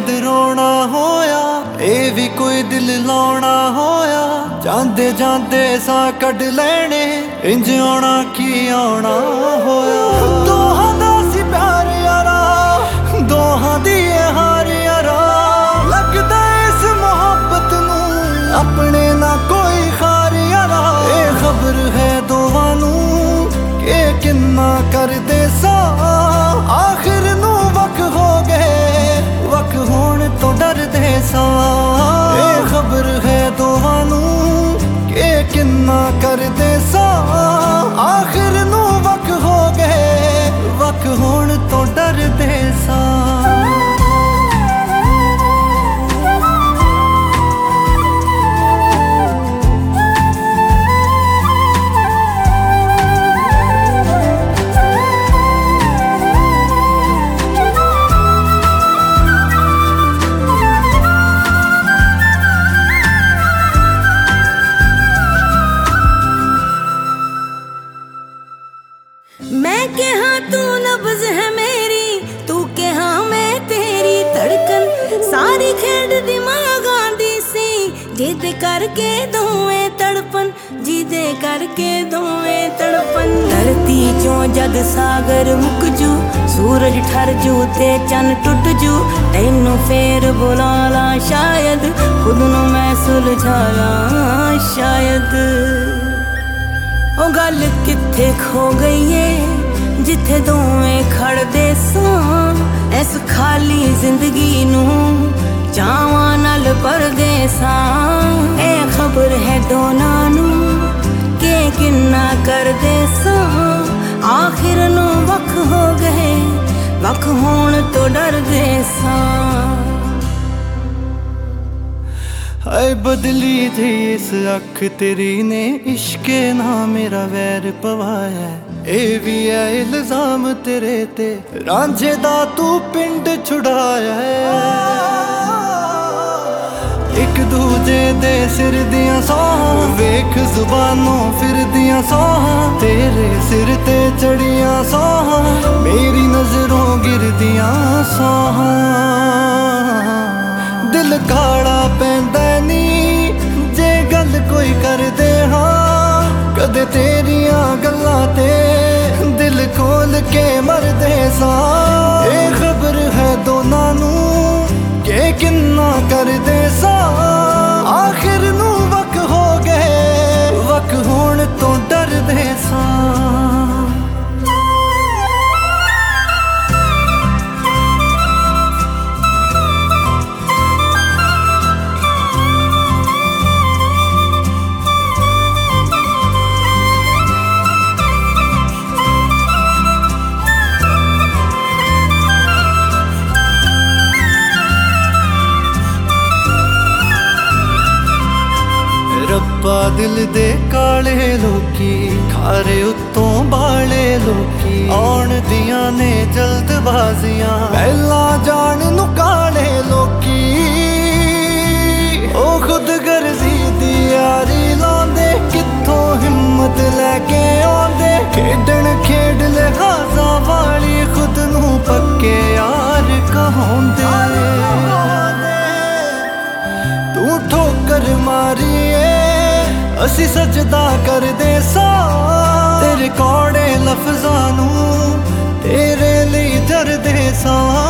जद रोना होया ए भी कोई दिल लाना होया जांदे जांदे सा कढ लैने इंज आना की आना होया दोहां दा सी प्यार यारा दोहां दी हार यारा लगदा इस मोहब्बत नू अपने ना कोई खार यारा ए खबर है दोवां नू के किन्ना कर दे सा आखिर नू वक हो गए वक होण तो डर दे सा ए खबर है दोवां नू के किन्ना कर दे सा आखिर नू वक हो गए वक होण तो डर दे सा मैं कहा तू नब्ज़ है मेरी तू कहा मैं तेरी धड़कन सारी खेड दिमागां दी सी जिदे करके दोवें तड़पन जिदे करके दोवें तड़पन धरती चों जद सागर मुक जू सूरज ठर जू ते चन टुट जू तैनू फेर बुला ला शायद खुद नू मैं सुलझा ला शायद ओ गल किथे खो गई है जिथे दोवें खड़दे सां इस खाली जिंदगी नू चावां नाल भरदे सां ए खबर है दोनां नू के किन्ना करदे सां आखिर नू वख हो गए वख होण तो डरदे सां हाय बदली थी इस अख तेरी ने इश्के ना मेरा वैर पवाया ए भी है इल्जाम तेरे ते रांझे दा तू पिंड छुड़ाया एक दूजे दे सिर दियां सौहां वेख जुबानों फिर दियां सौहां तेरे सिर ते चढ़ियां सौहां मेरी नजरों गिर दियां सौहां दिल काला पैंदा नी जे गल कोई कर दे हाँ कदे तेरियां गल्लां ते दिल खोल के मर दे सा ए खबर है दोनां नू के किन्ना कर दे सा आखिर नू वक हो गए वक होण तो डर दे सा रब्बा दिल दे काले लोकी खारे उत्तों बाले लोकी आउण दियां ने जल्दबाजियां पहला जान नू काले लोकी ओ खुद गर्जी दी यारी लांदे कित्थों हिम्मत लैके आंदे खेडण खेड लिहाजा वाली खुद नू पक्के यार कहांदे तू ठोकर मारी असी सजदा कर दे सा तेरे कौड़े लफ्जां नू तेरे लिए जर दे सा